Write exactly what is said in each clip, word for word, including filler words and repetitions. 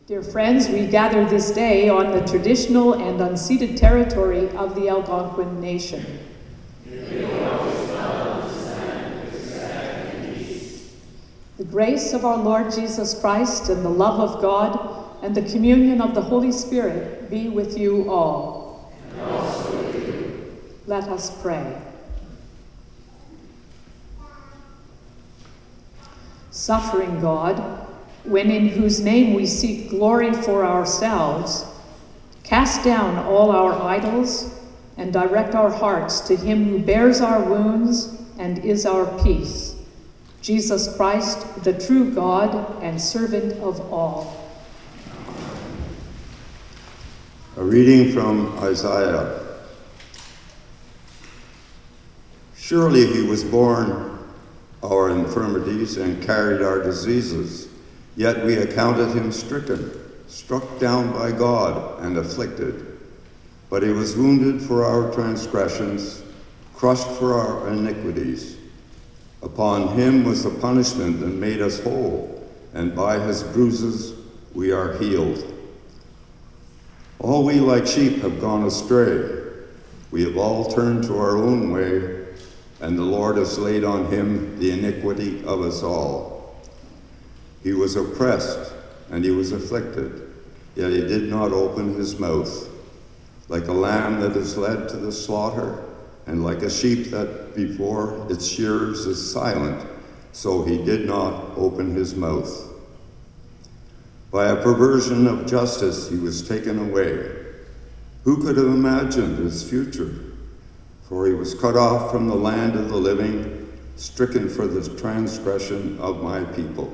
Dear friends, we gather this day on the traditional and unceded territory of the Algonquin Nation. The grace of our Lord Jesus Christ and the love of God and the communion of the Holy Spirit be with you all. And also with you. Let us pray. Suffering God, when in whose name we seek glory for ourselves, cast down all our idols and direct our hearts to him who bears our wounds and is our peace, Jesus Christ, the true God and servant of all. A reading from Isaiah. Surely he was borne our infirmities and carried our diseases. Yet we accounted him stricken, struck down by God, and afflicted. But he was wounded for our transgressions, crushed for our iniquities. Upon him was the punishment that made us whole, and by his bruises we are healed. All we like sheep have gone astray. We have all turned to our own way, and the Lord has laid on him the iniquity of us all. He was oppressed and he was afflicted, yet he did not open his mouth. Like a lamb that is led to the slaughter, and like a sheep that before its shearers is silent, so he did not open his mouth. By a perversion of justice he was taken away. Who could have imagined his future? For he was cut off from the land of the living, stricken for the transgression of my people.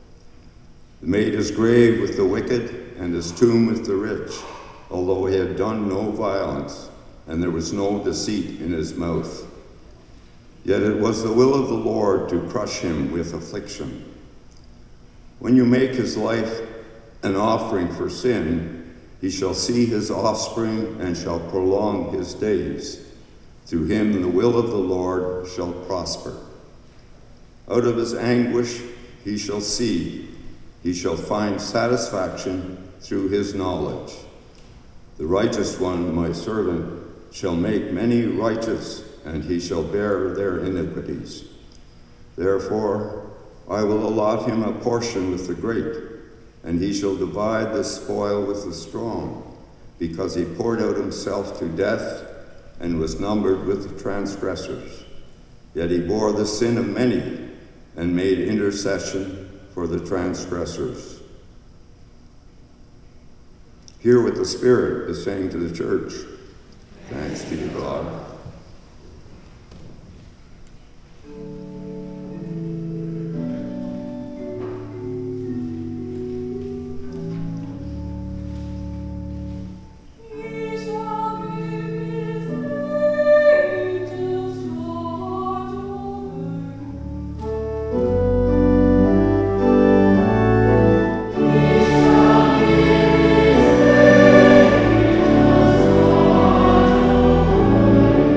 He made his grave with the wicked and his tomb with the rich, although he had done no violence, and there was no deceit in his mouth. Yet it was the will of the Lord to crush him with affliction. When you make his life an offering for sin, he shall see his offspring and shall prolong his days. Through him the will of the Lord shall prosper. Out of his anguish he shall see. He shall find satisfaction through his knowledge. The righteous one, my servant, shall make many righteous, and he shall bear their iniquities. Therefore, I will allot him a portion with the great, and he shall divide the spoil with the strong, because he poured out himself to death and was numbered with the transgressors. Yet he bore the sin of many and made intercession for the transgressors. Hear what the Spirit is saying to the church. Thanks be to God. Thank you.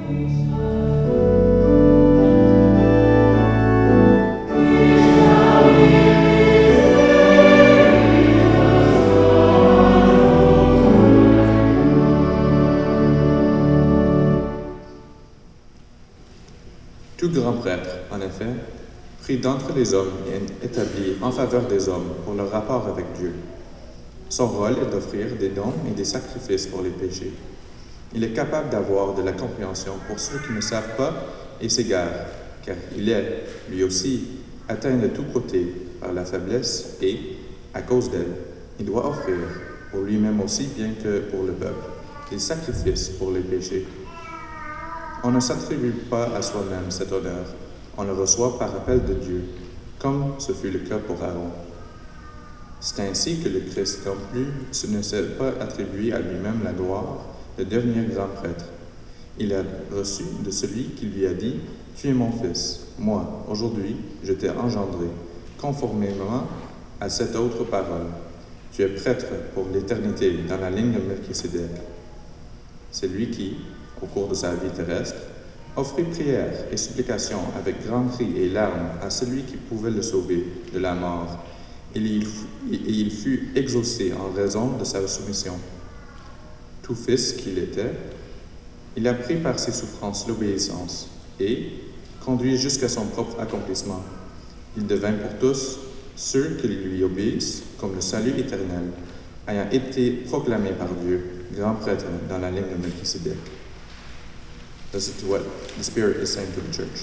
Tout grand prêtre, en effet, prie d'entre les hommes et établi en faveur des hommes pour leur rapport avec Dieu. Son rôle est d'offrir des dons et des sacrifices pour les péchés. Il est capable d'avoir de la compréhension pour ceux qui ne savent pas et s'égarent, car il est, lui aussi, atteint de tous côtés par la faiblesse et, à cause d'elle, il doit offrir, pour lui-même aussi bien que pour le peuple, des sacrifices pour les péchés. On ne s'attribue pas à soi-même cet honneur, on le reçoit par appel de Dieu, comme ce fut le cas pour Aaron. C'est ainsi que le Christ non plus ce ne s'est pas attribué à lui-même la gloire de devenir grand prêtre. Il a reçu de celui qui lui a dit « Tu es mon fils, moi, aujourd'hui, je t'ai engendré, conformément à cette autre parole. Tu es prêtre pour l'éternité dans la ligne de Melchisédek. » C'est lui qui, au cours de sa vie terrestre, offrit prière et supplication avec grands cris et larmes à celui qui pouvait le sauver de la mort, et il, et il fut exaucé en raison de sa soumission. Tout fils qu'il était, il a pris par ses souffrances l'obéissance, et, conduit jusqu'à son propre accomplissement, il devint pour tous ceux qui lui obéissent comme le salut éternel, ayant été proclamé par Dieu, grand prêtre dans la ligne de Melchisédek. This is what the Spirit is saying to the church.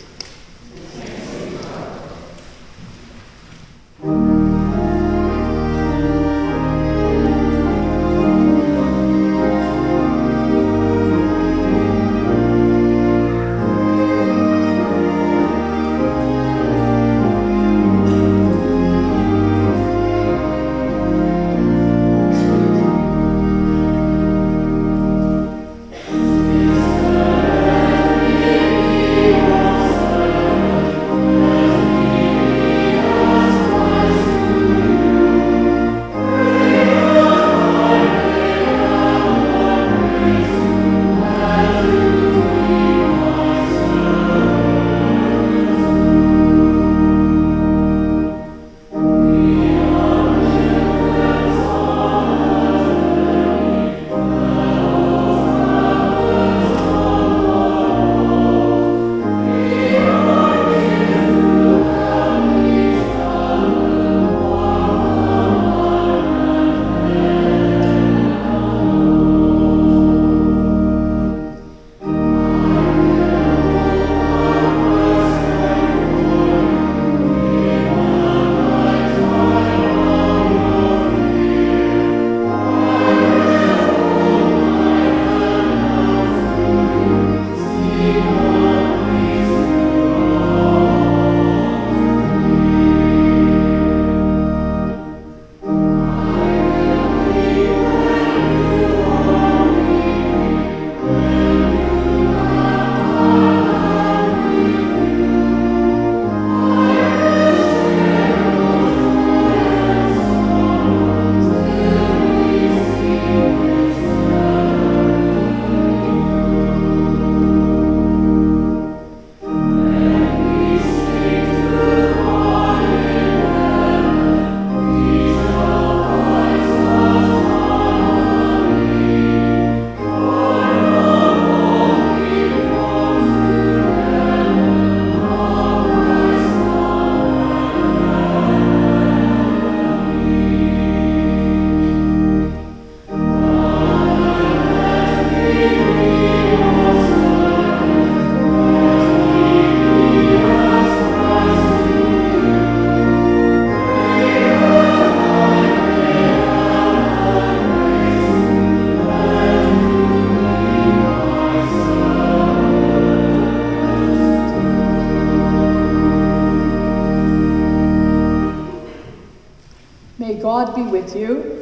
God be with you.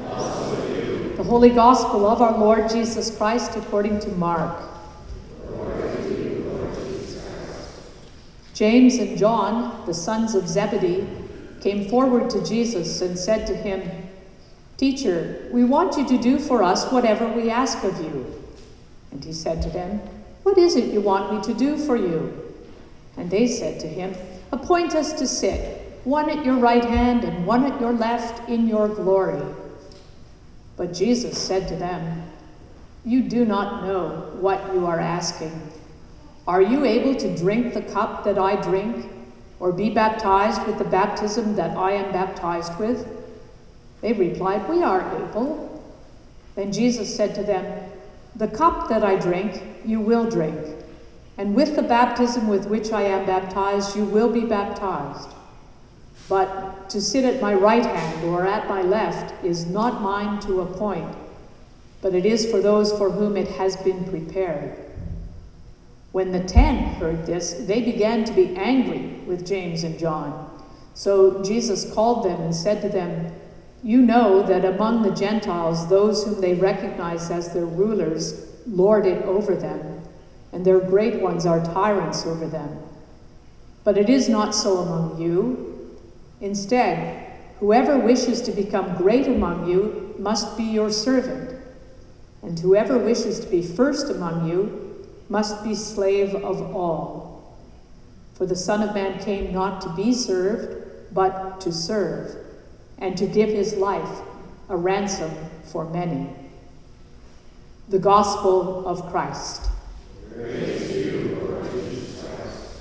The Holy Gospel of our Lord Jesus Christ according to Mark. James and John, the sons of Zebedee, came forward to Jesus and said to him, "Teacher, we want you to do for us whatever we ask of you." And he said to them, "What is it you want me to do for you?" And they said to him, "Appoint us to sit, one at your right hand and one at your left, in your glory." But Jesus said to them, "You do not know what you are asking. Are you able to drink the cup that I drink, or be baptized with the baptism that I am baptized with?" They replied, "We are able." Then Jesus said to them, "The cup that I drink, you will drink, and with the baptism with which I am baptized, you will be baptized. But to sit at my right hand or at my left is not mine to appoint, but it is for those for whom it has been prepared." When the ten heard this, they began to be angry with James and John. So Jesus called them and said to them, "You know that among the Gentiles, those whom they recognize as their rulers lord it over them, and their great ones are tyrants over them. But it is not so among you. Instead, whoever wishes to become great among you must be your servant, and whoever wishes to be first among you must be slave of all. For the Son of Man came not to be served, but to serve, and to give his life a ransom for many." The Gospel of Christ. Praise to you, Lord Jesus Christ.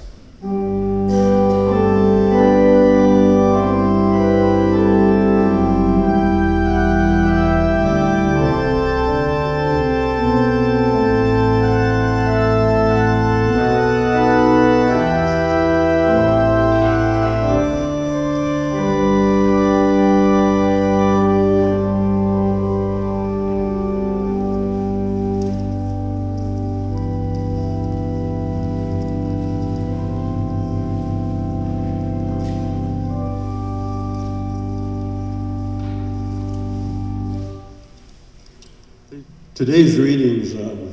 Today's reading's um,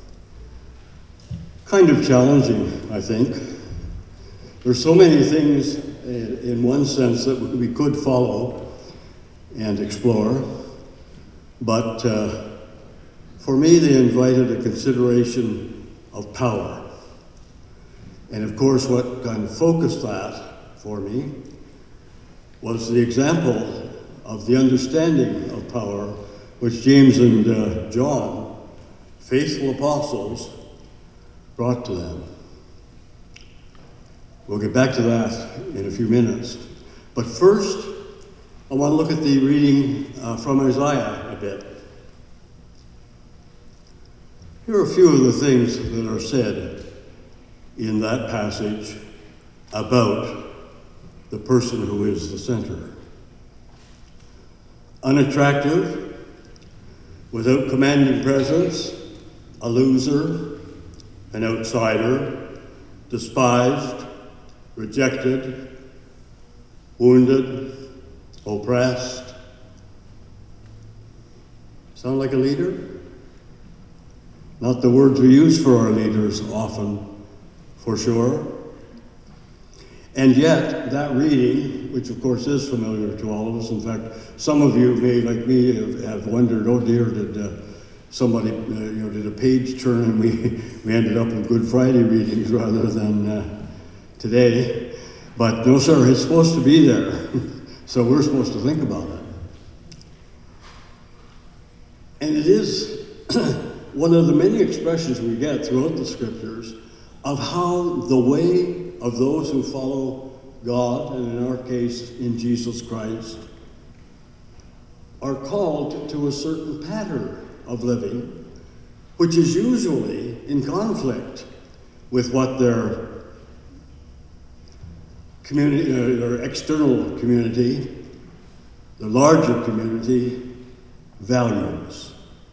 kind of challenging, I think. There's so many things in, in one sense that we could follow and explore, but uh, for me they invited a consideration of power. And of course what kind of focused that for me was the example of the understanding of power which James and uh, John, faithful apostles, brought to them. We'll get back to that in a few minutes. But first, I want to look at the reading uh, from Isaiah a bit. Here are a few of the things that are said in that passage about the person who is the center. Unattractive, without commanding presence, a loser, an outsider, despised, rejected, wounded, oppressed. Sound like a leader? Not the words we use for our leaders often, for sure. And yet, that reading, which of course is familiar to all of us, in fact, some of you may, like me, have, have wondered, oh dear, did uh, somebody, uh, you know, did a page turn and we, we ended up with Good Friday readings rather than uh, today. But no, sir, it's supposed to be there. So we're supposed to think about it. And it is one of the many expressions we get throughout the scriptures of how the way of those who follow God, and in our case, in Jesus Christ, are called to a certain pattern of living, which is usually in conflict with what their community, uh, their external community, the larger community, values.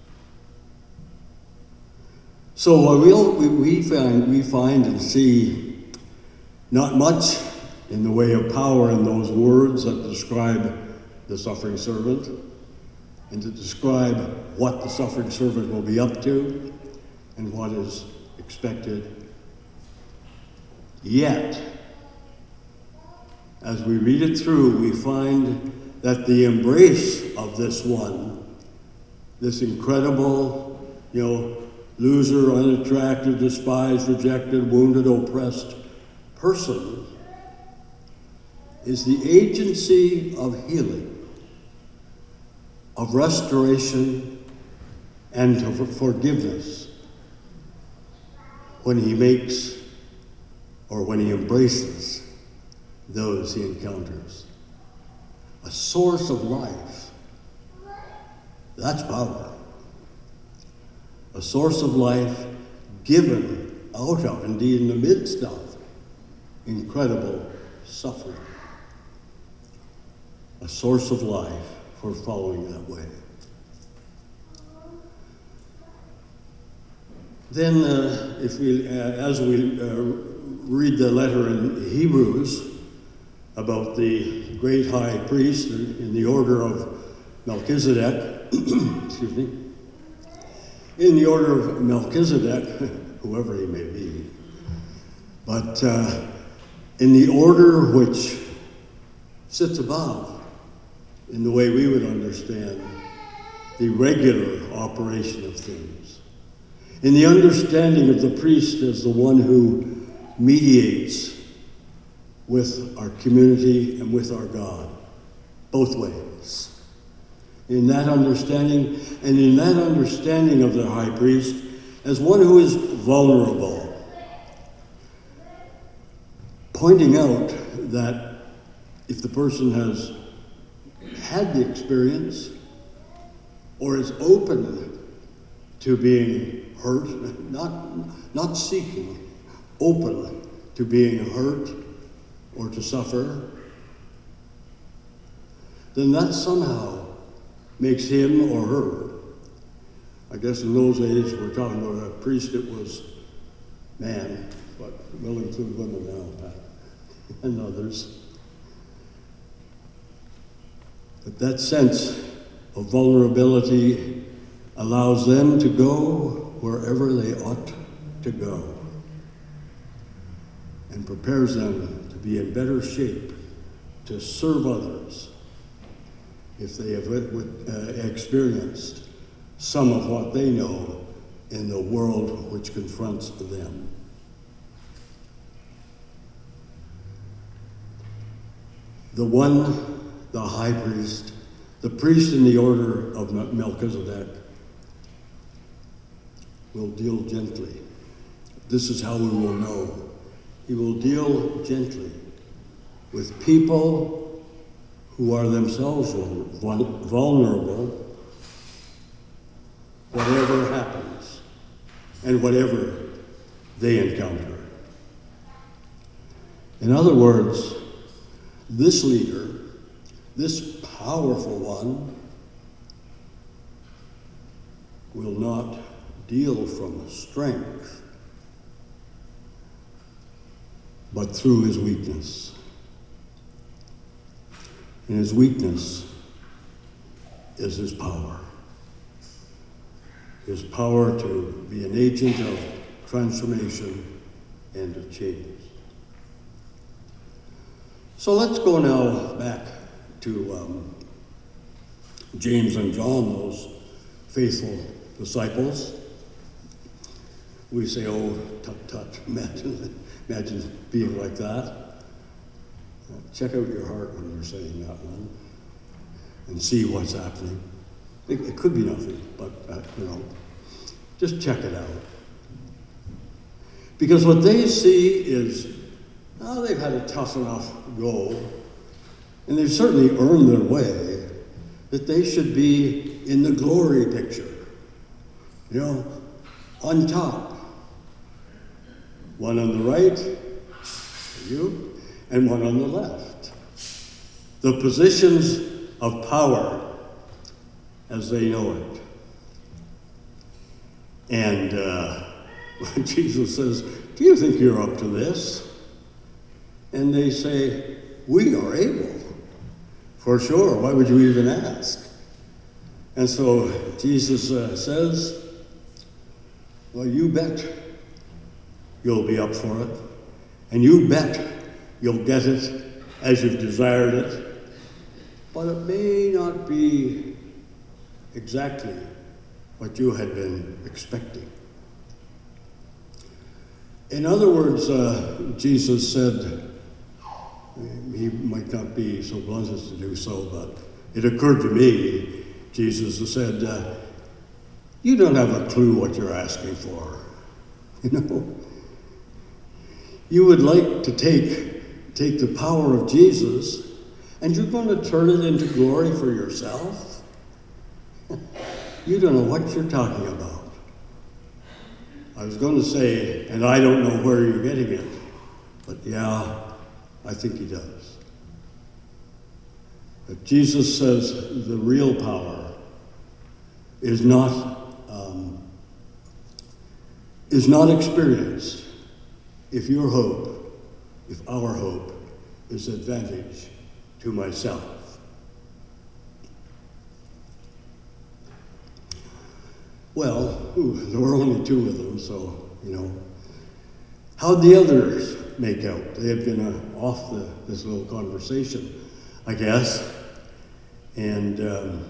So what we'll, we, we, find, we find and see not much in the way of power in those words that describe the suffering servant and to describe what the suffering servant will be up to and what is expected. Yet, as we read it through, we find that the embrace of this one, this incredible, you know, loser, unattractive, despised, rejected, wounded, oppressed person is the agency of healing, of restoration, and of forgiveness when he makes or when he embraces those he encounters. A source of life. That's power. A source of life given out of, indeed in the midst of, incredible suffering. A source of life for following that way. Then, uh, if we, uh, as we uh, read the letter in Hebrews about the great high priest in the order of Melchizedek, excuse me, in the order of Melchizedek, whoever he may be, but uh, in the order which sits above, in the way we would understand the regular operation of things, in the understanding of the priest as the one who mediates with our community and with our God, both ways. In that understanding, and in that understanding of the high priest as one who is vulnerable, pointing out that if the person has had the experience or is open to being hurt, not, not seeking, open to being hurt or to suffer, then that somehow makes him or her, I guess in those days we're talking about a priest, it was man, but we'll include women now, and others. But that sense of vulnerability allows them to go wherever they ought to go and prepares them to be in better shape to serve others if they have uh, experienced some of what they know in the world which confronts them. The one, the high priest, the priest in the order of Melchizedek, will deal gently. This is how we will know. He will deal gently with people who are themselves vulnerable, whatever happens and whatever they encounter. In other words, this leader, this powerful one, will not deal from strength, but through his weakness. And his weakness is his power. His power to be an agent of transformation and of change. So let's go now back to um, James and John, those faithful disciples. We say, oh, tut tut, imagine, imagine being like that. Check out your heart when you're saying that one and see what's happening. It, it could be nothing, but, uh, you know, just check it out. Because what they see is, oh, they've had a tough enough go, and they've certainly earned their way, that they should be in the glory picture, you know, on top. One on the right, you, and one on the left. The positions of power as they know it. And uh, when Jesus says, do you think you're up to this? And they say, we are able. For sure, why would you even ask? And so Jesus uh, says, well, you bet you'll be up for it. And you bet you'll get it as you've desired it, but it may not be exactly what you had been expecting. In other words, uh, Jesus said, he might not be so blunt as to do so, but it occurred to me, Jesus said, uh, you don't have a clue what you're asking for. You know? You would like to take, take the power of Jesus, and you're going to turn it into glory for yourself? You don't know what you're talking about. I was going to say, and I don't know where you're getting it, but yeah, I think he does. But Jesus says the real power is not um, is not experienced if your hope, if our hope, is advantage to myself. Well, ooh, there were only two of them, so, you know. How'd the others make out? They had been uh, off the, this little conversation, I guess. And, um,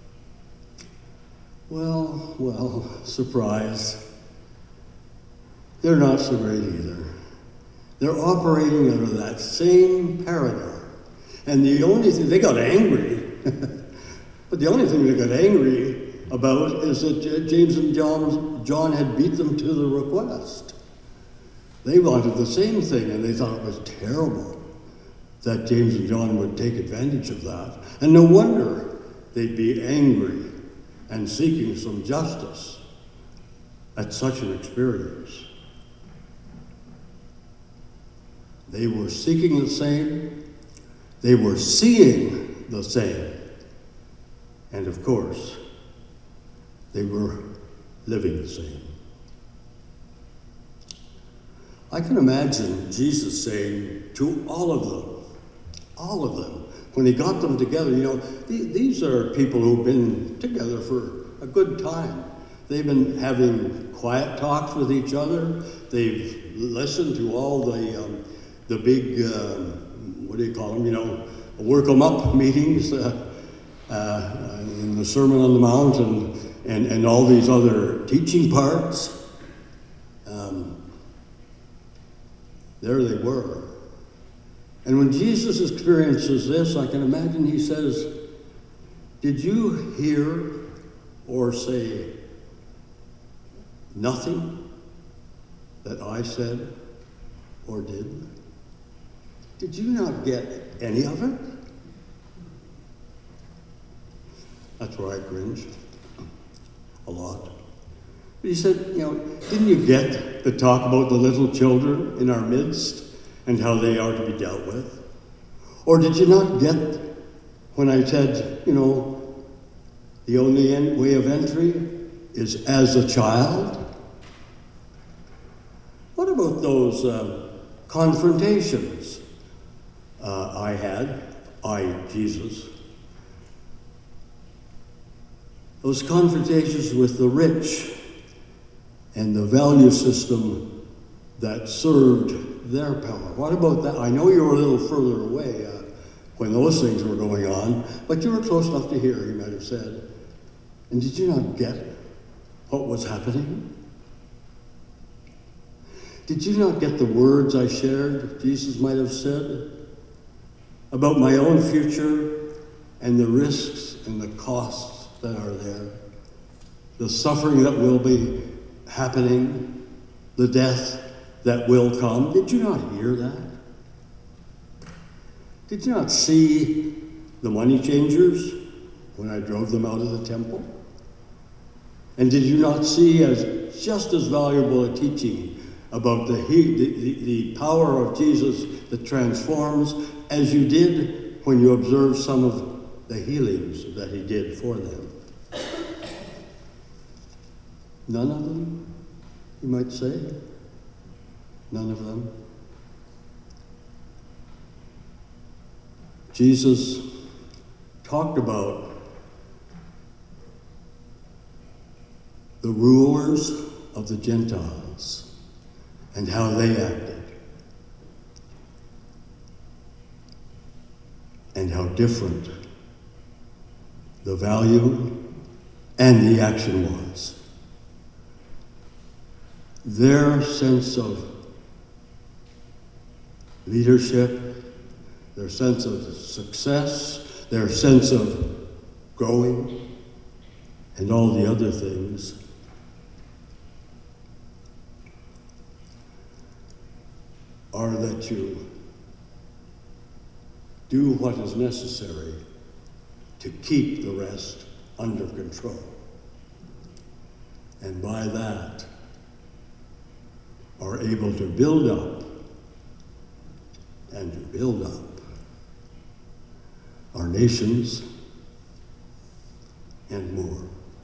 well, well, surprise. They're not so great either. They're operating under that same paradigm. And the only thing, they got angry, but the only thing they got angry about is that James and John, John had beat them to the request. They wanted the same thing, and they thought it was terrible that James and John would take advantage of that. And no wonder they'd be angry and seeking some justice at such an experience. They were seeking the same, they were seeing the same, and of course, they were living the same. I can imagine Jesus saying to all of them, all of them, when he got them together, you know, th- these are people who've been together for a good time. They've been having quiet talks with each other. They've listened to all the um, the big, um, what do you call them, you know, work 'em up meetings uh, uh, in the Sermon on the Mount and, and, and all these other teaching parts. Um, there they were. And when Jesus experiences this, I can imagine he says, did you hear or say nothing that I said or did? Did you not get any of it? That's where I cringed a lot. But he said, you know, didn't you get the talk about the little children in our midst and how they are to be dealt with? Or did you not get when I said, you know, the only en- way of entry is as a child? What about those uh, confrontations uh, I had, I, Jesus? Those confrontations with the rich and the value system that served their power. What about that? I know you were a little further away uh, when those things were going on, but you were close enough to hear, he might have said. And did you not get what was happening? Did you not get the words I shared, Jesus might have said, about my own future and the risks and the costs that are there, the suffering that will be happening, the death that will come? Did you not hear that? Did you not see the money changers when I drove them out of the temple? And did you not see as just as valuable a teaching about the, he, the, the power of Jesus that transforms as you did when you observed some of the healings that he did for them? None of them, you might say. None of them. Jesus talked about the rulers of the Gentiles and how they acted, and how different the value and the action was. Their sense of leadership, their sense of success, their sense of growing, and all the other things. Are that you do what is necessary to keep the rest under control. And by that, are able to build up and to build up our nations and more.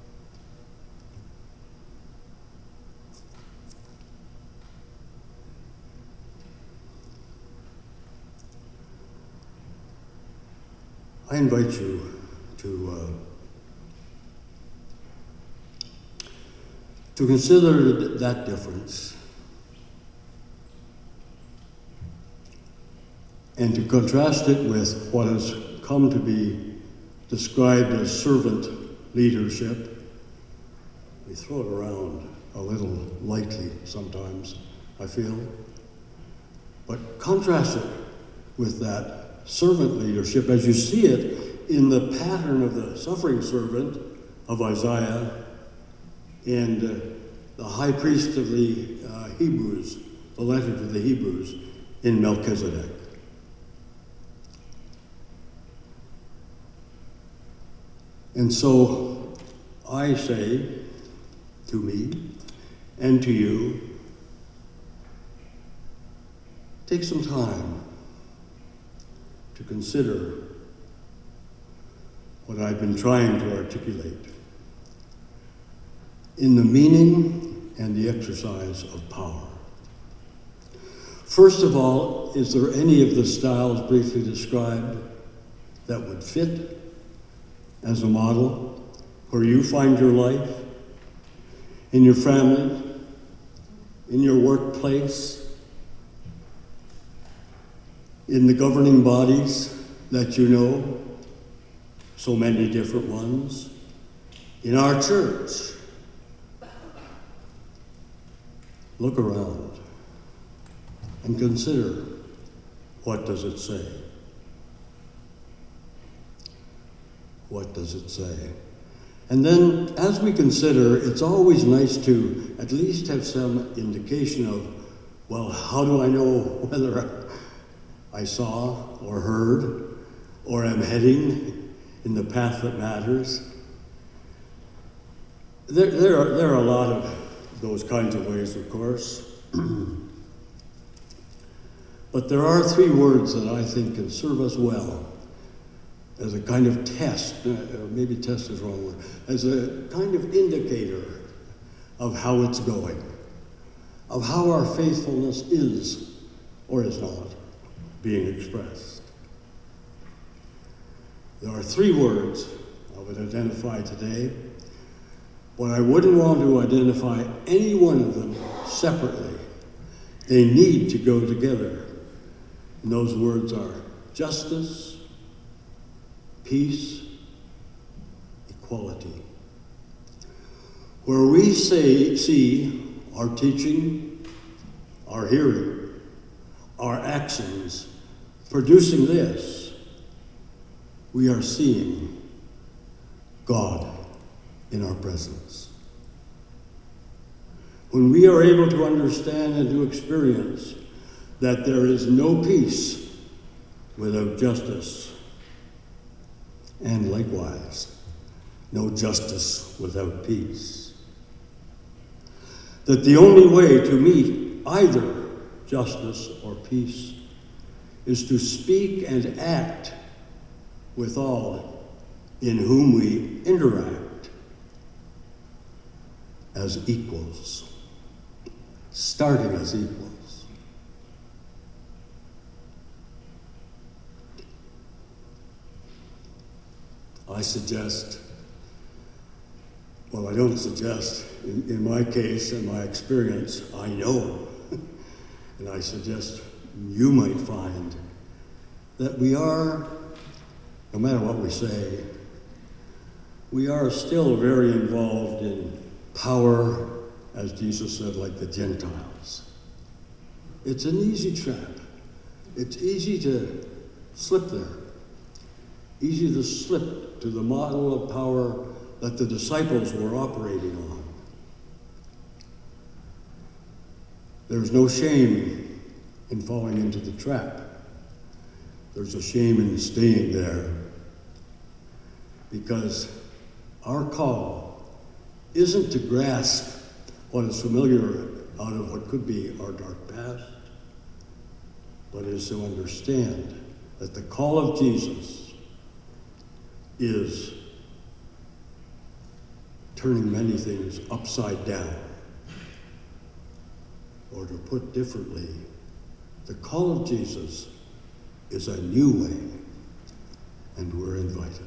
I invite you to uh, to consider that difference and to contrast it with what has come to be described as servant leadership. We throw it around a little lightly sometimes, I feel. But contrast it with that servant leadership as you see it in the pattern of the suffering servant of Isaiah and uh, the high priest of the uh, Hebrews, the letter to the Hebrews in Melchizedek. And so I say to me and to you, take some time to consider what I've been trying to articulate in the meaning and the exercise of power. First of all, is there any of the styles briefly described that would fit as a model where you find your life, in your family, in your workplace, in the governing bodies that you know, so many different ones, in our church? Look around and consider, what does it say? What does it say? And then, as we consider, it's always nice to at least have some indication of, well, how do I know whether I saw or heard or am heading in the path that matters? There, there, are, there are a lot of those kinds of ways, of course. But there are three words that I think can serve us well as a kind of test, uh, maybe test is the wrong word, as a kind of indicator of how it's going, of how our faithfulness is or is not being expressed. There are three words I would identify today, but I wouldn't want to identify any one of them separately. They need to go together. And those words are justice, peace, equality. Where we say, see our teaching, our hearing, our actions producing this, we are seeing God in our presence. When we are able to understand and to experience that there is no peace without justice, and likewise, no justice without peace, that the only way to meet either justice or peace is to speak and act with all in whom we interact as equals, starting as equals. I suggest, well, I don't suggest, in, in my case and my experience, I know, and I suggest you might find that we are, no matter what we say, we are still very involved in power, as Jesus said, like the Gentiles. It's an easy trap. it's easy to slip there. Easy to slip to the model of power that the disciples were operating on. There's no shame in falling into the trap. There's a shame in staying there, because our call isn't to grasp what is familiar out of what could be our dark past, but is to understand that the call of Jesus is turning many things upside down. Or to put differently, the call of Jesus is a new way, and we're invited.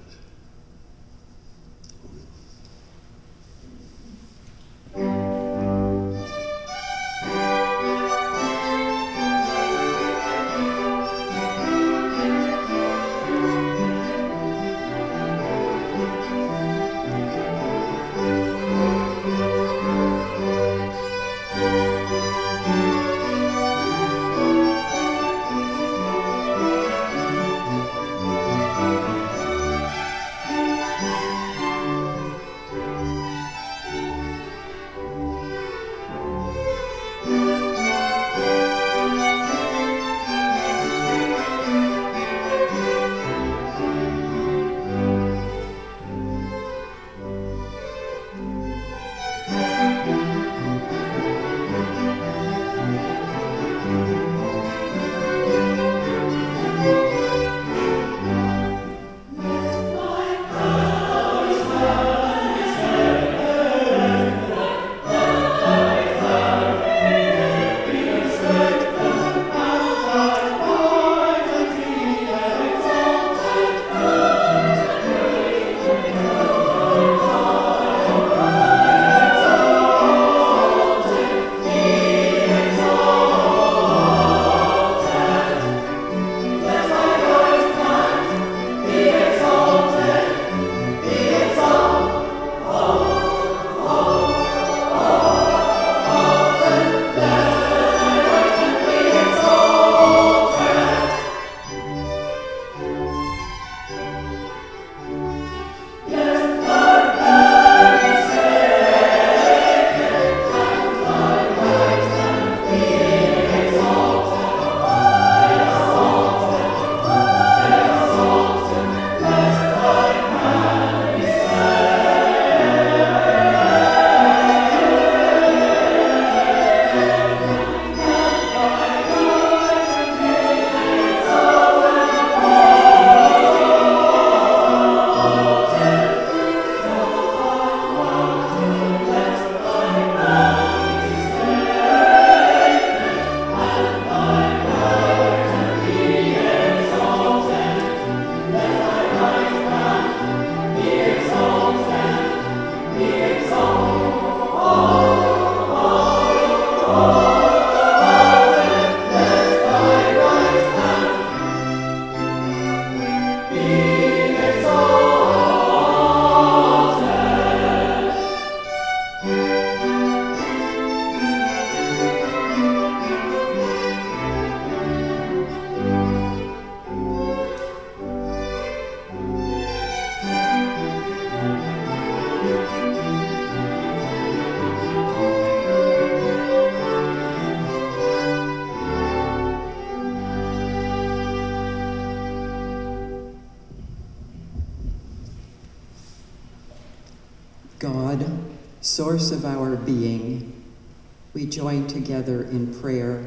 God, source of our being, we join together in prayer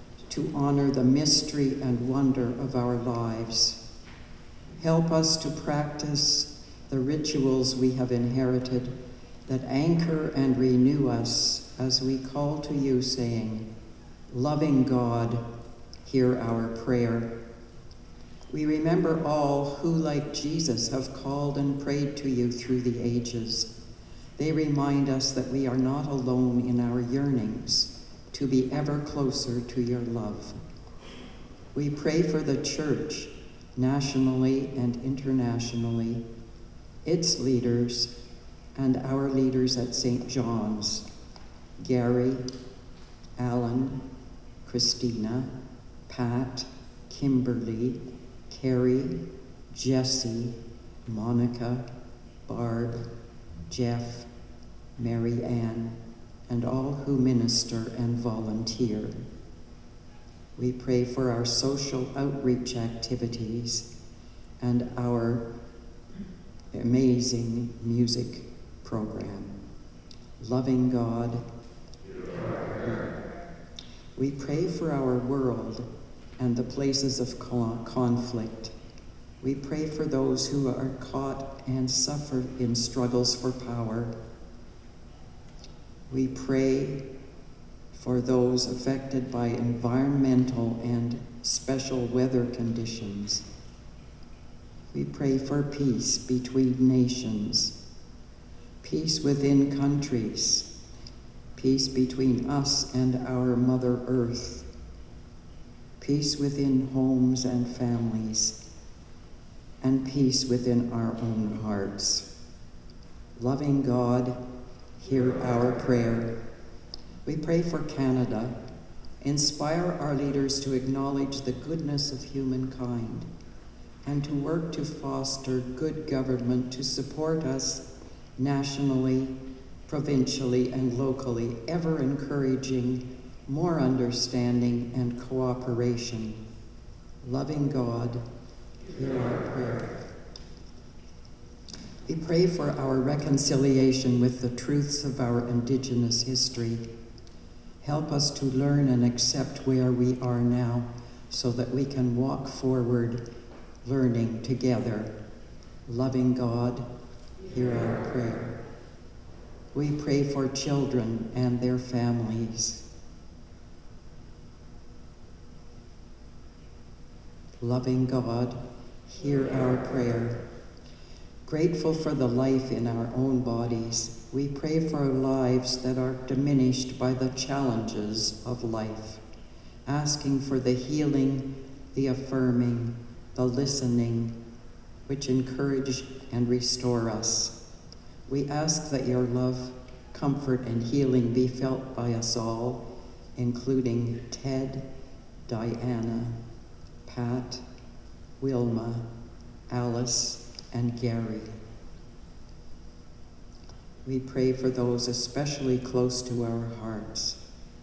to honor the mystery and wonder of our lives. Help us to practice the rituals we have inherited that anchor and renew us as we call to you, saying, "Loving God, hear our prayer." We remember all who, like Jesus, have called and prayed to you through the ages. They remind us that we are not alone in our yearnings to be ever closer to your love. We pray for the Church, nationally and internationally, its leaders, and our leaders at Saint John's, Gary, Alan, Christina, Pat, Kimberly, Carrie, Jessie, Monica, Barb, Jeff, Mary Ann, and all who minister and volunteer. We pray for our social outreach activities and our amazing music program. Loving God, we pray for our world and the places of conflict. We pray for those who are caught and suffer in struggles for power. We pray for those affected by environmental and special weather conditions. We pray for peace between nations, peace within countries, peace between us and our Mother Earth, peace within homes and families, and peace within our own hearts. Loving God, hear our prayer. We pray for Canada. Inspire our leaders to acknowledge the goodness of humankind and to work to foster good government to support us nationally, provincially, and locally, ever encouraging more understanding and cooperation. Loving God, hear our prayer. We pray for our reconciliation with the truths of our Indigenous history. Help us to learn and accept where we are now so that we can walk forward, learning together. Loving God, hear our prayer. We pray for children and their families. Loving God, hear our prayer. Grateful for the life in our own bodies, we pray for lives that are diminished by the challenges of life, asking for the healing, the affirming, the listening, which encourage and restore us. We ask that your love, comfort, and healing be felt by us all, including Ted, Diana, Pat, Wilma, Alice, and Gary. We pray for those especially close to our hearts.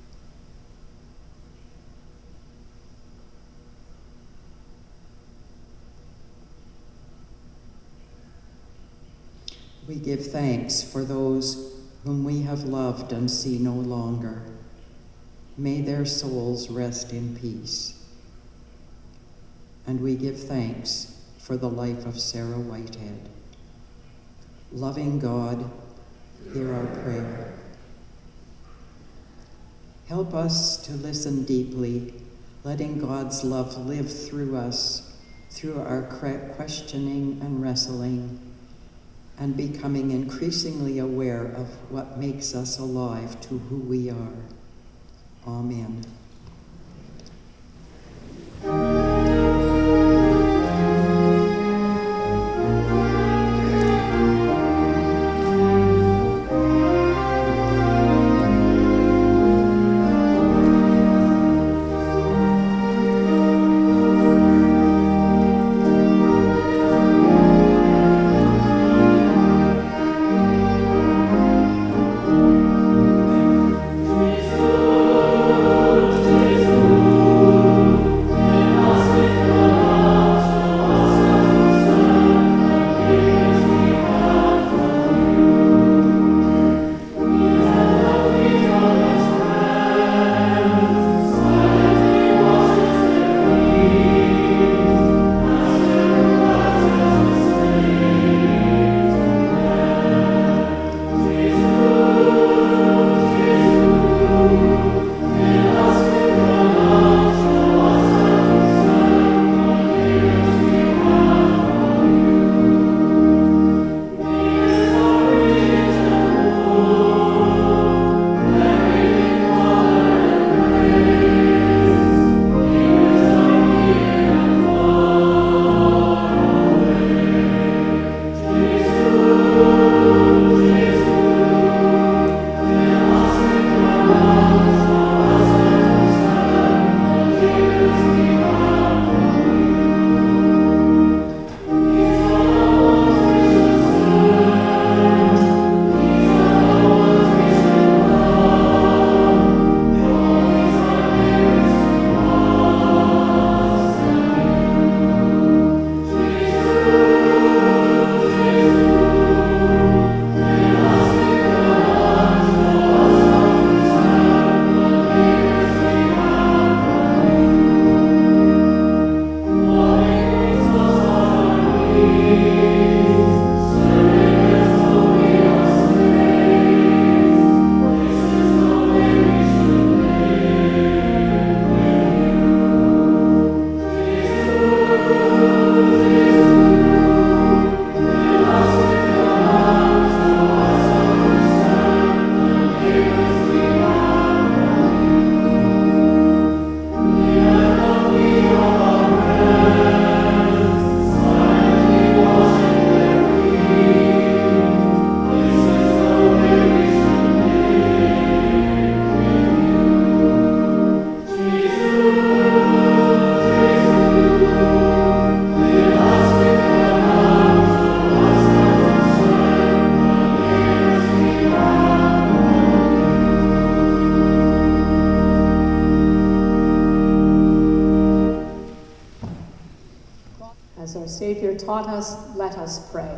We give thanks for those whom we have loved and see no longer. May their souls rest in peace. And we give thanks for the life of Sarah Whitehead. Loving God, hear our prayer. Help us to listen deeply, letting God's love live through us, through our questioning and wrestling, and becoming increasingly aware of what makes us alive to who we are. Amen. Lord. Savior taught us, let us pray.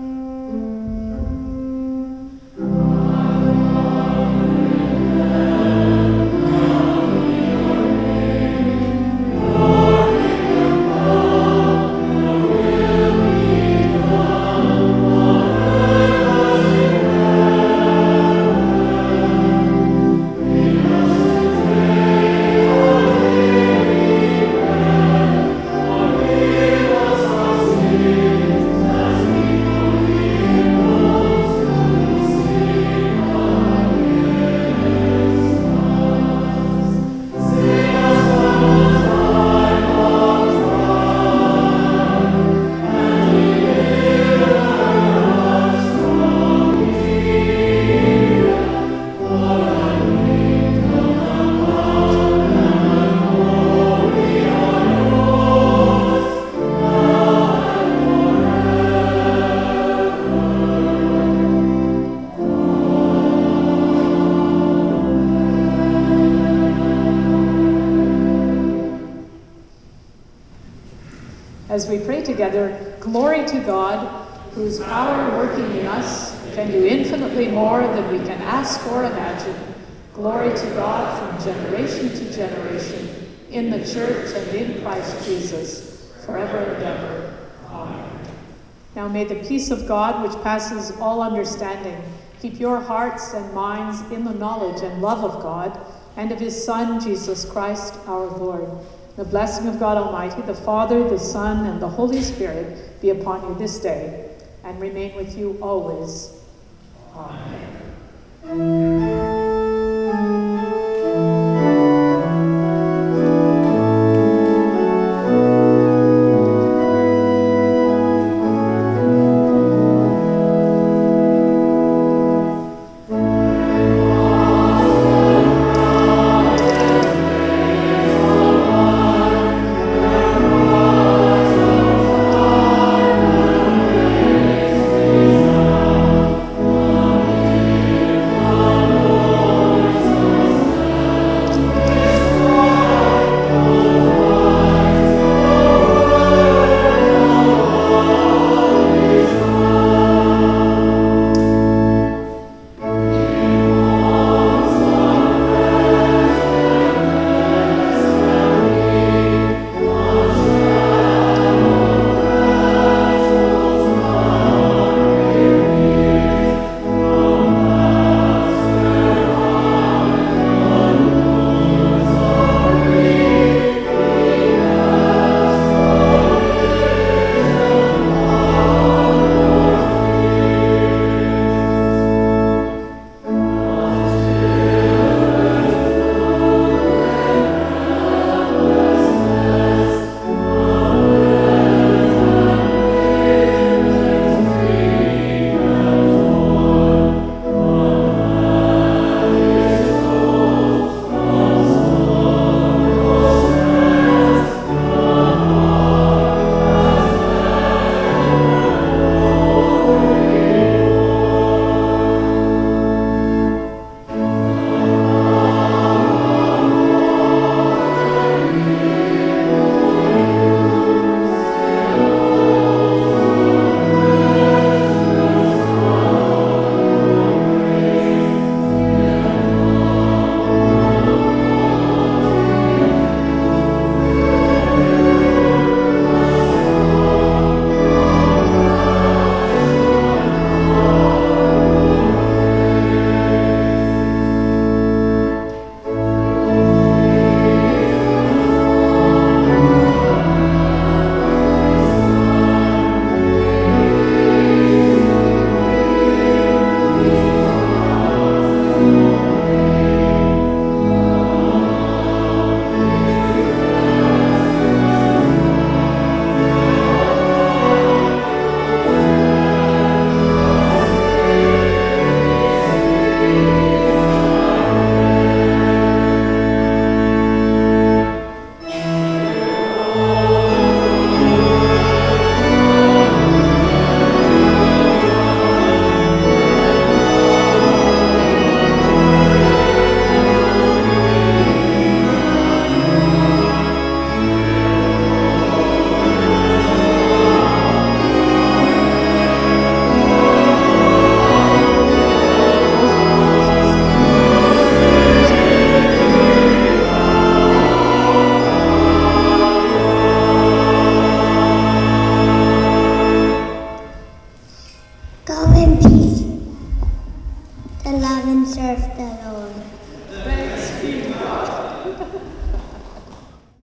As we pray together, glory to God, whose power working in us can do infinitely more than we can ask or imagine. Glory to God from generation to generation, in the church and in Christ Jesus, forever and ever. Amen. Now may the peace of God, which passes all understanding, keep your hearts and minds in the knowledge and love of God and of his Son, Jesus Christ, our Lord. The blessing of God Almighty, the Father, the Son, and the Holy Spirit be upon you this day and remain with you always. Amen.